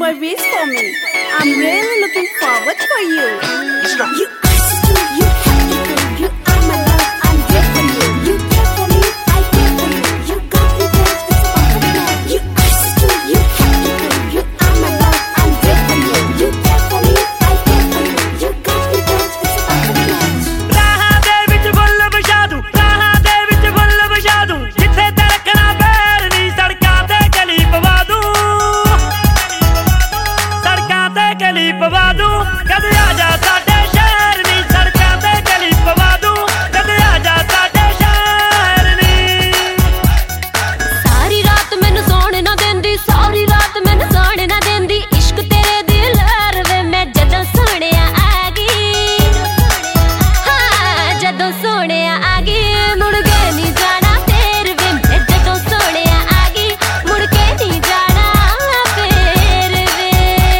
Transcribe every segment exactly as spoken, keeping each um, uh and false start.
a wish for me. I'm really looking forward for you. Let's go. You asked to, you have to do. You are my love, I'm here for you. You care for me, I care for you. You got me there, it's a perfect match. You asked to, you have to do. You are my love, I'm here for you. You care for me, I care for you. You got me there, it's a perfect match. ਰਾਹਾਂ ਦੇ ਵਿੱਚ ਫੁੱਲ ਵਿਛਾ ਦੂੰ, ਰਾਹਾਂ ਦੇ ਵਿੱਚ ਫੁੱਲ ਵਿਛਾ ਦੂੰ, ਜਿੱਥੇ ਧੜਕਣਾ ਪੈਰ ਨੀ ਸੜਕਾਂ ਤੇ ਗਲੀ ਪਵਾ ਦੂੰ, ਸੜਕਾਂ ਤੇ ਗਲੀ ਪਵਾ ਦੂੰ, ਕਦ ਆ ਜਾ ਸਾਡੇ ਸ਼ਹਿਰ ਨੀ ਸੜਕਾਂ ਤੇ ਗਲੀ ਪਵਾ ਦੂੰ, ਕਦ ਆ ਜਾ ਸਾਡੇ ਸ਼ਹਿਰ ਨੀ। ਸਾਰੀ ਰਾਤ ਮੈਨੂੰ ਸੌਣ ਨਾ ਦਿੰਦੀ, ਸਾਰੀ ਰਾਤ ਮੈਨੂੰ ਸੌਣ ਨਾ ਦਿੰਦੀ, ਇਸ਼ਕ ਤੇਰੇ ਦੀ ਲਹਿਰ ਵੇ ਮੈਂ ਜਦੋਂ ਸੋਹਣਿਆ ਆ ਗਈ, ਹਾਂ ਜਦੋਂ ਸੋਹਣਿਆ ਆ ਗਈ, ਮੁੜ ਕੇ ਨਹੀਂ ਜਾਣਾ ਫੇਰ ਵੇ ਮੈਂ ਜਦੋਂ ਸੋਹਣਿਆ ਆ ਗਈ, ਮੁੜ ਕੇ ਨਹੀਂ ਜਾਣਾ ਫੇਰ ਵੇ।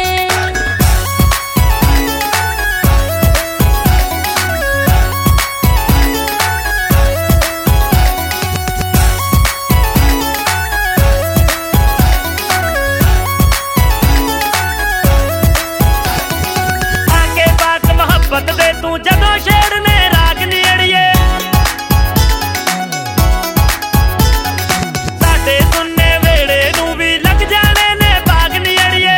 ਆਕੇ ਬਾਤ ਮੁਹੱਬਤ ਦੇ ਤੂੰ ਜਦੋਂ ਛੇੜਨੇ ਰਾਗ ਨੀ ਅੜੀਏ, ਸਾਡੇ ਸੁੰਨੇ ਵੇੜੇ ਨੂੰ ਵੀ ਲੱਗ ਜਾਣੇ ਨੇ ਬਾਗ ਨੀ ਅੜੀਏ।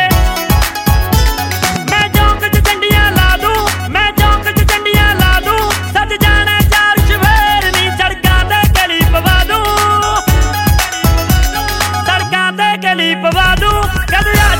ਮੈਂ ਚੌਂਕ 'ਚ ਚੰਡੀਆਂ ਲਾ ਦੂੰ, ਮੈਂ ਚੌਂਕ 'ਚ ਚੰਡੀਆਂ ਲਾ ਦੂੰ, ਸੱਜ ਜਾਣਾ ਚਾਰ ਚੁਫੇਰ ਨੀ ਸੜਕਾਂ ਤੇ ਗਲੀ ਪਵਾ ਦੂੰ, ਸੜਕਾਂ ਤੇ ਗਲੀ ਪਵਾ ਦੂੰ, ਕਦ ਆ